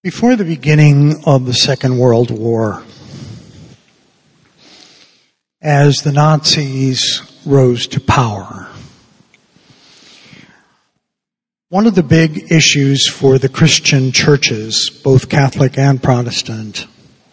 Before the beginning of the Second World War, as the Nazis rose to power, one of the big issues for the Christian churches, both Catholic and Protestant,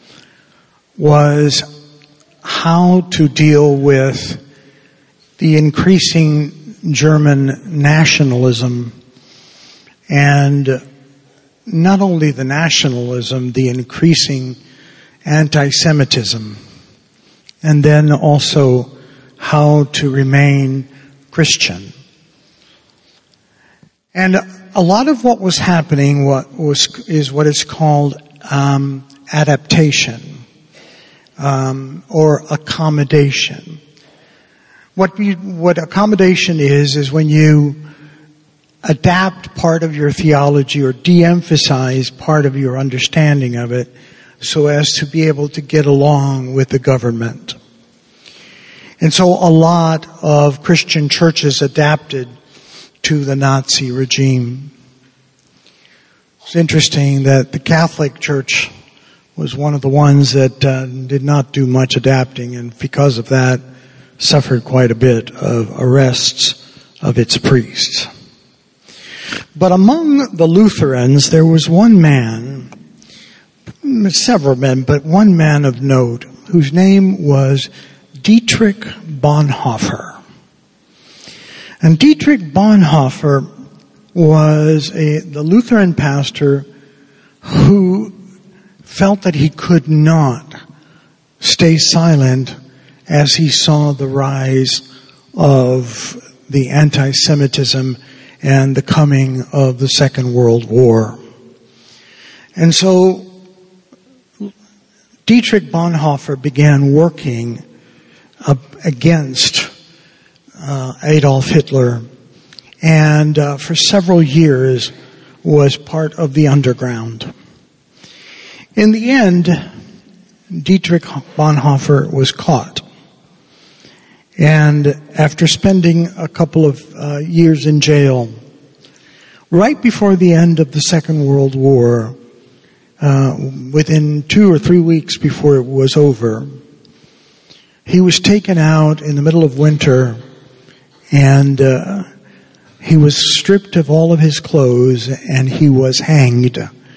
was how to deal with the increasing German nationalism and not only the nationalism, the increasing anti-Semitism, and then also how to remain Christian. And a lot of what was happening is what is called adaptation or accommodation. What accommodation is when you adapt part of your theology or de-emphasize part of your understanding of it so as to be able to get along with the government. And so a lot of Christian churches adapted to the Nazi regime. It's interesting that the Catholic Church was one of the ones that did not do much adapting, and because of that suffered quite a bit of arrests of its priests. But among the Lutherans, there was one man, several men, but one man of note, whose name was Dietrich Bonhoeffer. And Dietrich Bonhoeffer was the Lutheran pastor who felt that he could not stay silent as he saw the rise of the anti-Semitism and the coming of the Second World War. And so Dietrich Bonhoeffer began working against Adolf Hitler, and for several years was part of the underground. In the end, Dietrich Bonhoeffer was caught. And after spending a couple of years in jail, right before the end of the Second World War, within 2 or 3 weeks before it was over, he was taken out in the middle of winter, and he was stripped of all of his clothes, and he was hanged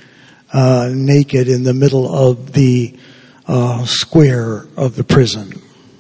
naked in the middle of the square of the prison.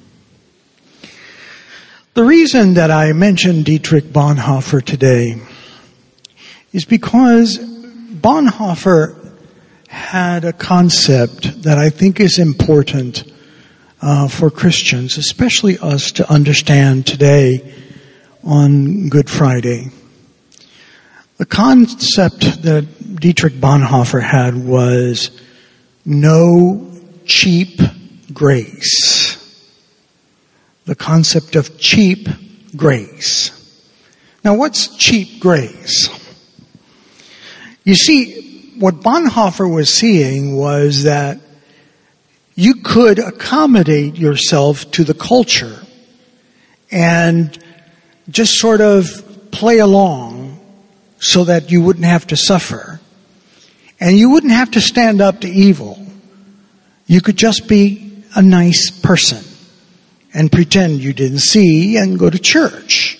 The reason that I mentioned Dietrich Bonhoeffer today is because Bonhoeffer had a concept that I think is important for Christians, especially us, to understand today on Good Friday. The concept that Dietrich Bonhoeffer had was no cheap grace. The concept of cheap grace. Now, what's cheap grace? You see, what Bonhoeffer was seeing was that you could accommodate yourself to the culture and just sort of play along so that you wouldn't have to suffer. And you wouldn't have to stand up to evil. You could just be a nice person and pretend you didn't see and go to church.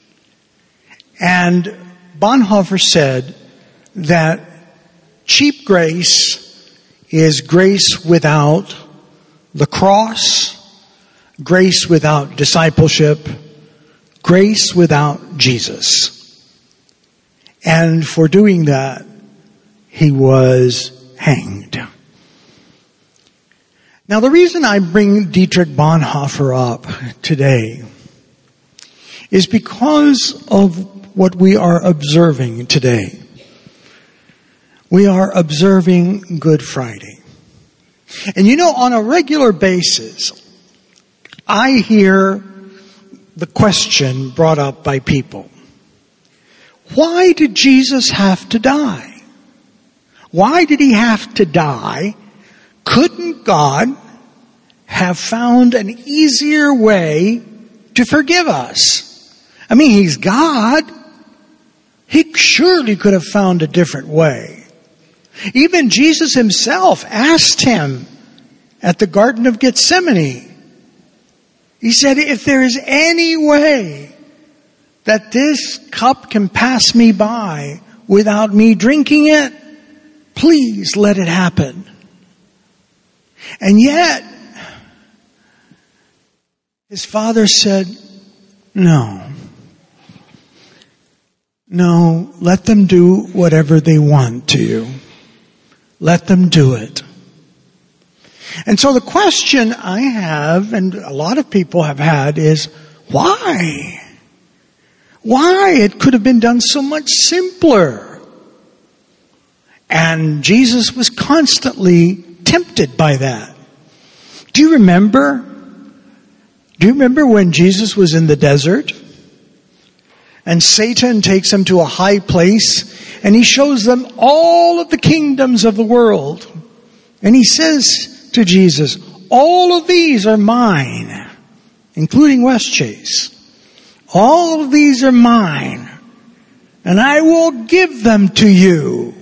And Bonhoeffer said that cheap grace is grace without the cross, grace without discipleship, grace without Jesus. And for doing that, he was hanged. Now, the reason I bring Dietrich Bonhoeffer up today is because of what we are observing today. We are observing Good Friday. And you know, on a regular basis, I hear the question brought up by people. Why did Jesus have to die? Why did he have to die? Couldn't God have found an easier way to forgive us? I mean, he's God. He surely could have found a different way. Even Jesus himself asked him at the Garden of Gethsemane. He said, if there is any way that this cup can pass me by without me drinking it, please let it happen. And yet, his Father said, no, let them do whatever they want to you. Let them do it. And so the question I have, and a lot of people have had, is why? Why? It could have been done so much simpler. And Jesus was constantly tempted by that. Do you remember when Jesus was in the desert? And Satan takes him to a high place and he shows them all of the kingdoms of the world. And he says to Jesus, all of these are mine, including Westchase. All of these are mine, and I will give them to you.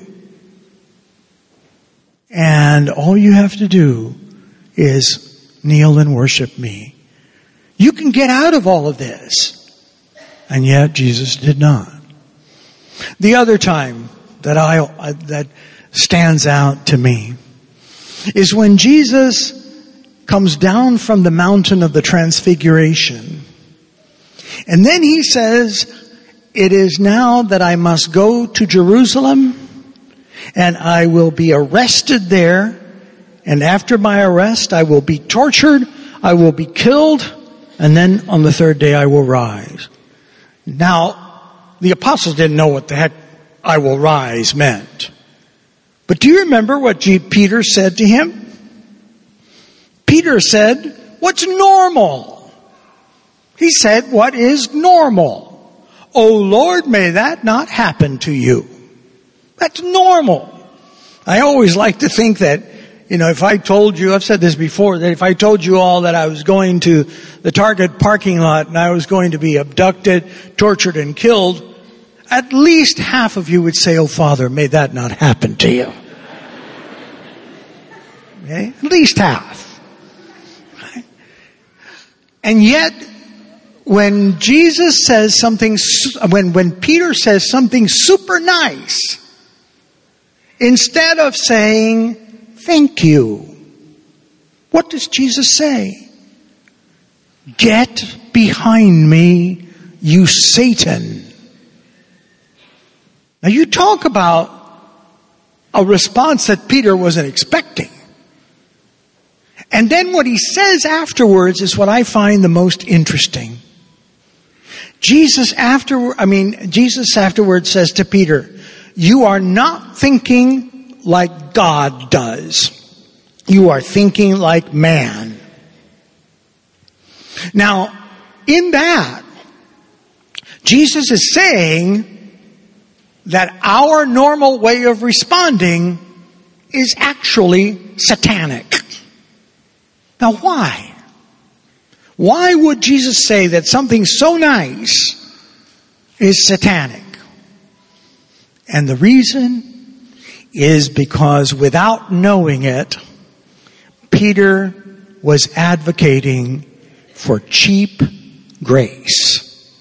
And all you have to do is kneel and worship me. You can get out of all of this. And yet Jesus did not. The other time that stands out to me is when Jesus comes down from the mountain of the Transfiguration. And then he says, it is now that I must go to Jerusalem and I will be arrested there. And after my arrest, I will be tortured, I will be killed, and then on the third day I will rise. Now, the apostles didn't know what the heck I will rise meant. But do you remember what Peter said to him? Peter said, what's normal? He said, what is normal? Oh Lord, may that not happen to you. That's normal. I always like to think that, if I told you, I've said this before, that if I told you all that I was going to the Target parking lot and I was going to be abducted, tortured, and killed, at least half of you would say, oh Father, may that not happen to you. Okay? At least half. Right? And yet, when Jesus says something, when Peter says something super nice, instead of saying, thank you, what does Jesus say? Get behind me, you Satan. Now you talk about a response that Peter wasn't expecting. And then what he says afterwards is what I find the most interesting. Jesus afterwards says to Peter, you are not thinking like God does. You are thinking like man. Now, in that, Jesus is saying that our normal way of responding is actually satanic. Now why? Why would Jesus say that something so nice is satanic? And the reason is because without knowing it, Peter was advocating for cheap grace.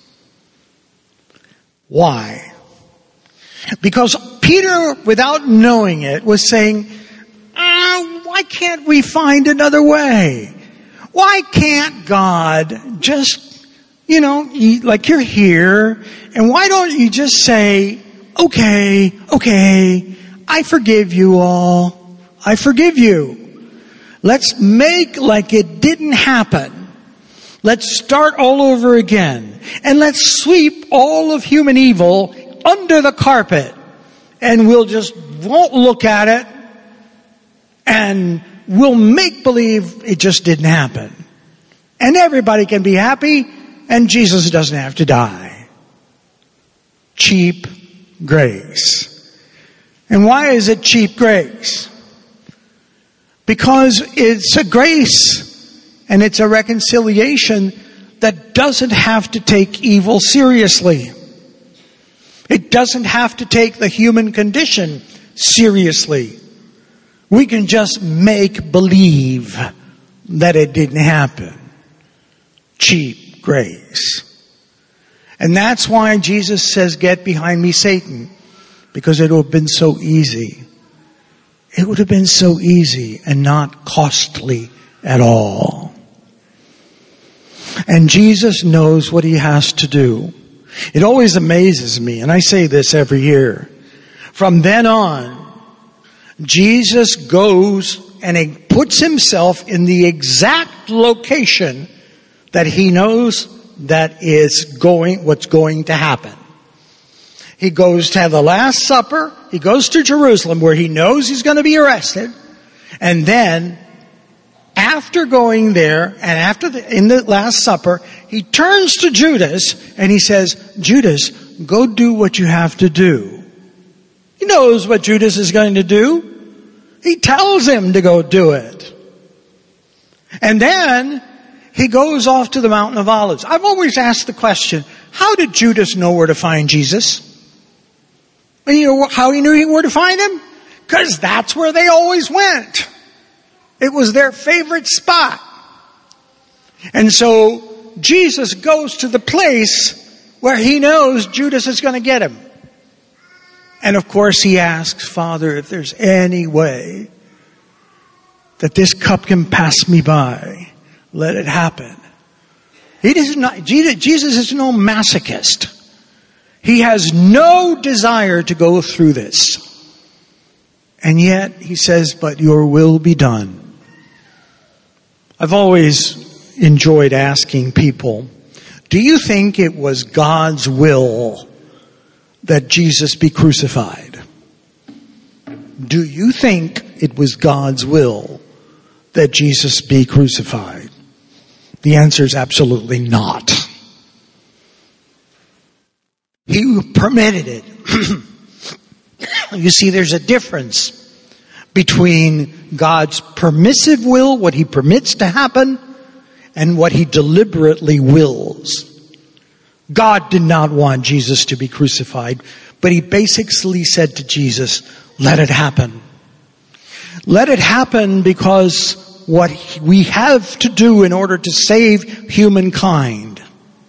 Why? Because Peter, without knowing it, was saying, why can't we find another way? Why can't God just, like you're here, and why don't you just say, okay, I forgive you all. I forgive you. Let's make like it didn't happen. Let's start all over again. And let's sweep all of human evil under the carpet. And won't look at it. And we'll make believe it just didn't happen. And everybody can be happy. And Jesus doesn't have to die. Cheap grace. And why is it cheap grace? Because it's a grace and it's a reconciliation that doesn't have to take evil seriously. It doesn't have to take the human condition Seriously. We can just make believe that it didn't happen. Cheap grace. And that's why Jesus says, get behind me, Satan. Because it would have been so easy. It would have been so easy and not costly at all. And Jesus knows what he has to do. It always amazes me, and I say this every year. From then on, Jesus goes and he puts himself in the exact location that he knows that is what's going to happen. He goes to have the Last Supper. He goes to Jerusalem where he knows he's going to be arrested. And then, after going there, and in the Last Supper, he turns to Judas and he says, Judas, go do what you have to do. He knows what Judas is going to do. He tells him to go do it. And then, he goes off to the Mountain of Olives. I've always asked the question, how did Judas know where to find Jesus? And you know how he knew where to find him? Because that's where they always went. It was their favorite spot. And so Jesus goes to the place where he knows Judas is going to get him. And of course he asks, Father, if there's any way that this cup can pass me by, let it happen. Jesus is no masochist. He has no desire to go through this. And yet he says, but your will be done. I've always enjoyed asking people, do you think it was God's will that Jesus be crucified? Do you think it was God's will that Jesus be crucified? The answer is absolutely not. He permitted it. You see, there's a difference between God's permissive will, what he permits to happen, and what he deliberately wills. God did not want Jesus to be crucified, but he basically said to Jesus, let it happen. Let it happen because what we have to do in order to save humankind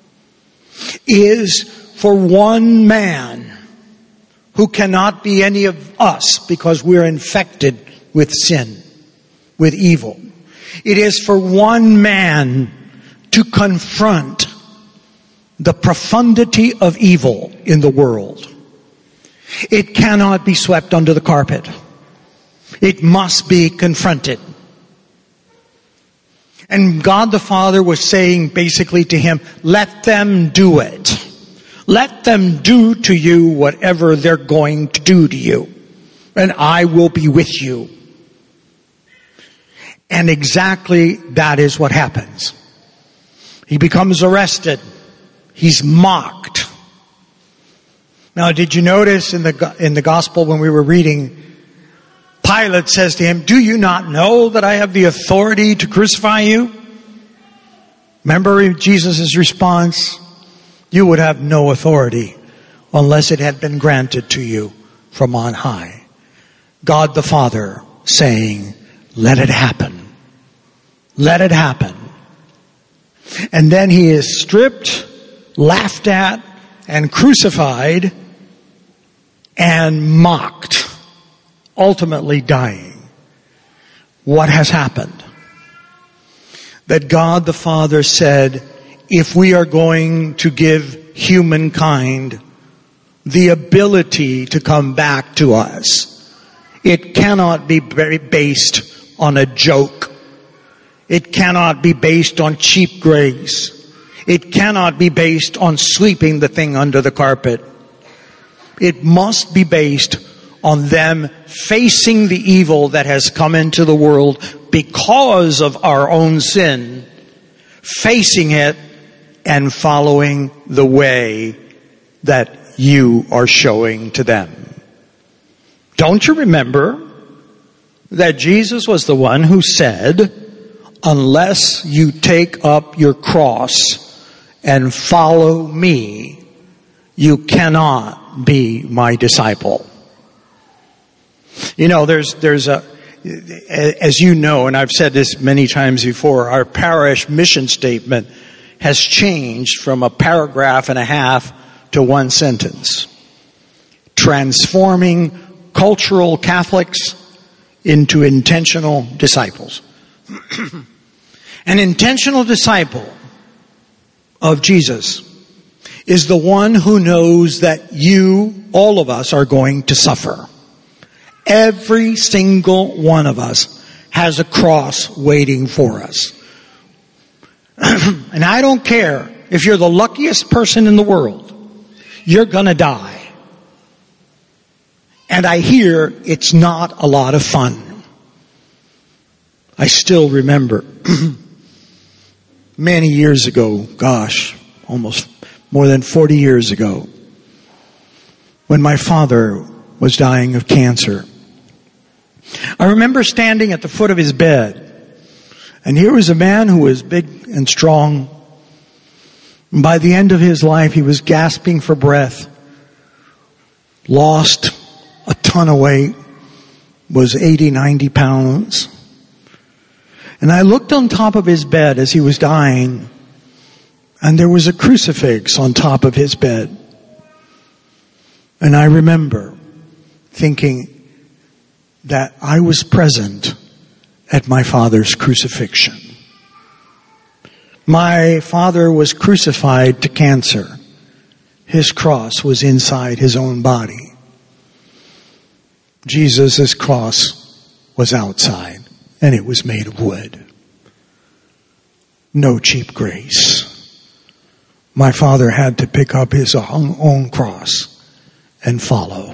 is for one man who cannot be any of us because we're infected with sin, with evil. It is for one man to confront the profundity of evil in the world. It cannot be swept under the carpet. It must be confronted. And God the Father was saying basically to him, let them do it. Let them do to you whatever they're going to do to you. And I will be with you. And exactly that is what happens. He becomes arrested. He's mocked. Now, did you notice in the gospel when we were reading, Pilate says to him, do you not know that I have the authority to crucify you? Remember Jesus' response? You would have no authority unless it had been granted to you from on high. God the Father saying, let it happen. Let it happen. And then he is stripped, laughed at, and crucified, and mocked, ultimately dying. What has happened? That God the Father said, if we are going to give humankind the ability to come back to us, it cannot be based on a joke. It cannot be based on cheap grace. It cannot be based on sweeping the thing under the carpet. It must be based on them facing the evil that has come into the world because of our own sin, facing it and following the way that you are showing to them. Don't you remember that Jesus was the one who said, unless you take up your cross and follow me, you cannot be my disciple. You know, there's a, as you know, and I've said this many times before, our parish mission statement has changed from a paragraph and a half to one sentence. Transforming cultural Catholics into intentional disciples. An intentional disciple of Jesus is the one who knows that you, all of us, are going to suffer. Every single one of us has a cross waiting for us. And I don't care if you're the luckiest person in the world, you're gonna die. And I hear it's not a lot of fun. I still remember many years ago, gosh, almost more than 40 years ago, when my father was dying of cancer. I remember standing at the foot of his bed, and here was a man who was big and strong. And by the end of his life, he was gasping for breath, lost a ton of weight, was 80, 90 pounds. And I looked on top of his bed as he was dying, and there was a crucifix on top of his bed. And I remember thinking that I was present at my father's crucifixion. My father was crucified to cancer. His cross was inside his own body. Jesus' cross was outside, and it was made of wood. No cheap grace. My father had to pick up his own cross and follow.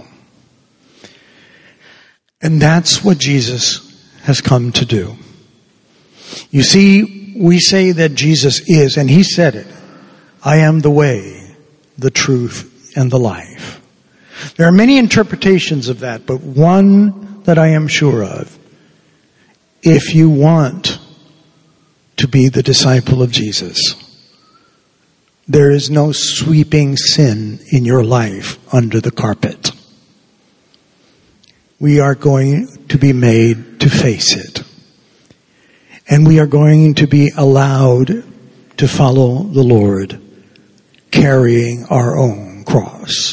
And that's what Jesus has come to do. You see, we say that Jesus is, and he said it, I am the way, the truth, and the life. There are many interpretations of that, but one that I am sure of, if you want to be the disciple of Jesus, there is no sweeping sin in your life under the carpet. We are going to be made to face it. And we are going to be allowed to follow the Lord, carrying our own cross.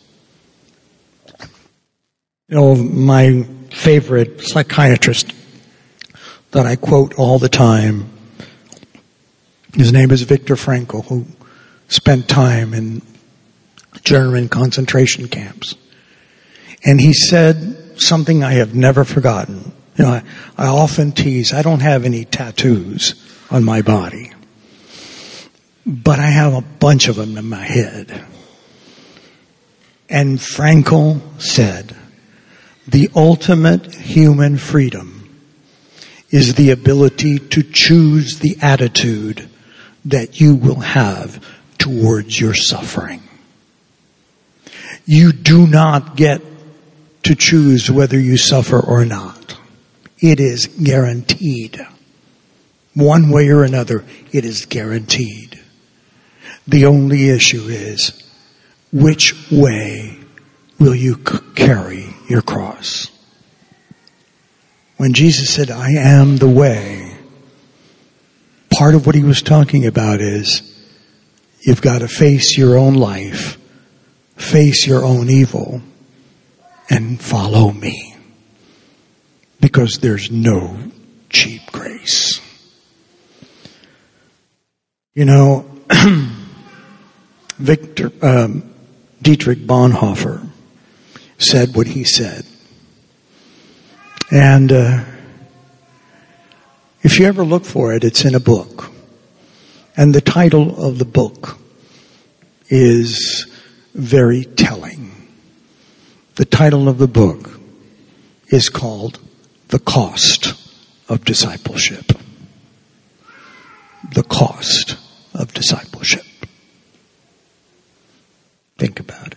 You know, my favorite psychiatrist that I quote all the time, his name is Viktor Frankl, who spent time in German concentration camps. And he said something I have never forgotten. You know, I often tease, I don't have any tattoos on my body, but I have a bunch of them in my head. And Frankl said, the ultimate human freedom is the ability to choose the attitude that you will have towards your suffering. You do not get to choose whether you suffer or not. It is guaranteed. One way or another, it is guaranteed. The only issue is, which way will you carry your cross? When Jesus said, I am the way, part of what he was talking about is, you've got to face your own life, face your own evil, and follow me. Because there's no cheap grace. You know, Dietrich Bonhoeffer said what he said. And if you ever look for it, it's in a book. And the title of the book is very telling. The title of the book is called The Cost of Discipleship. The Cost of Discipleship. Think about it.